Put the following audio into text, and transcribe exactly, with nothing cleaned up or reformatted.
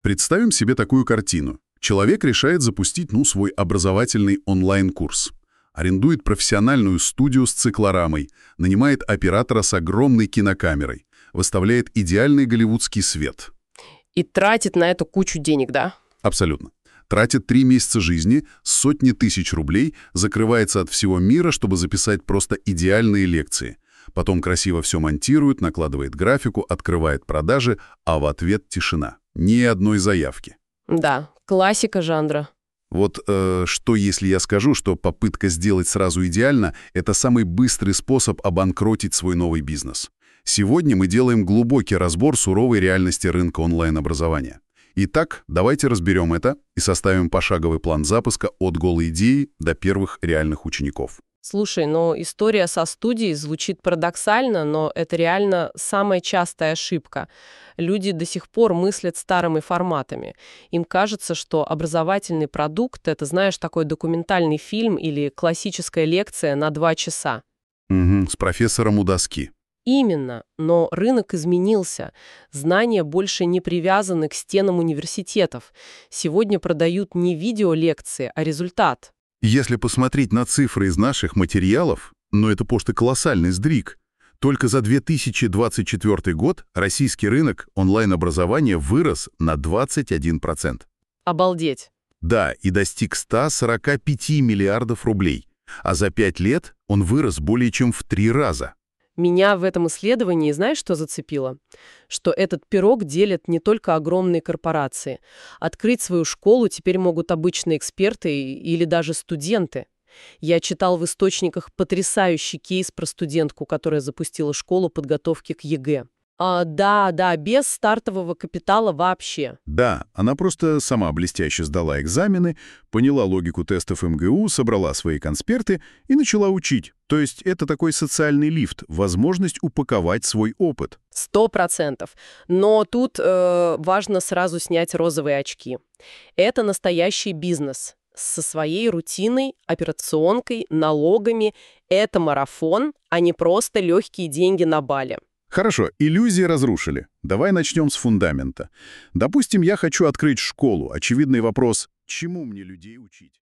Представим себе такую картину. Человек решает запустить, ну, свой образовательный онлайн-курс. Арендует профессиональную студию с циклорамой, нанимает оператора с огромной кинокамерой, выставляет идеальный голливудский свет. И тратит на это кучу денег, да? Абсолютно. Тратит три месяца жизни, сотни тысяч рублей, закрывается от всего мира, чтобы записать просто идеальные лекции. Потом красиво все монтирует, накладывает графику, открывает продажи, а в ответ тишина. Ни одной заявки. Да, классика жанра. Вот э, что, если я скажу, что попытка сделать сразу идеально – это самый быстрый способ обанкротить свой новый бизнес. Сегодня мы делаем глубокий разбор суровой реальности рынка онлайн-образования. Итак, давайте разберем это и составим пошаговый план запуска от голой идеи до первых реальных учеников. Слушай, ну история со студией звучит парадоксально, но это реально самая частая ошибка. Люди до сих пор мыслят старыми форматами. Им кажется, что образовательный продукт — это, знаешь, такой документальный фильм или классическая лекция на два часа. Угу, с профессором у доски. Именно, но рынок изменился. Знания больше не привязаны к стенам университетов. Сегодня продают не видеолекции, а результат. Если посмотреть на цифры из наших материалов, ну это просто колоссальный сдвиг. Только за две тысячи двадцать четвёртый год российский рынок онлайн-образования вырос на двадцать один процент. Обалдеть. Да, и достиг ста сорока пяти миллиардов рублей. А за пять лет он вырос более чем в три раза. Меня в этом исследовании, знаешь, что зацепило? Что этот пирог делят не только огромные корпорации. Открыть свою школу теперь могут обычные эксперты или даже студенты. Я читал в источниках потрясающий кейс про студентку, которая запустила школу подготовки к ЕГЭ. А, да, да, без стартового капитала вообще. Да, она просто сама блестяще сдала экзамены, поняла логику тестов эм гэ у, собрала свои конспекты и начала учить. То есть это такой социальный лифт, возможность упаковать свой опыт. Сто процентов. Но тут э, важно сразу снять розовые очки. Это настоящий бизнес со своей рутиной, операционкой, налогами. Это марафон, а не просто легкие деньги на Бали. Хорошо, иллюзии разрушили. Давай начнем с фундамента. Допустим, я хочу открыть школу. Очевидный вопрос – чему мне людей учить?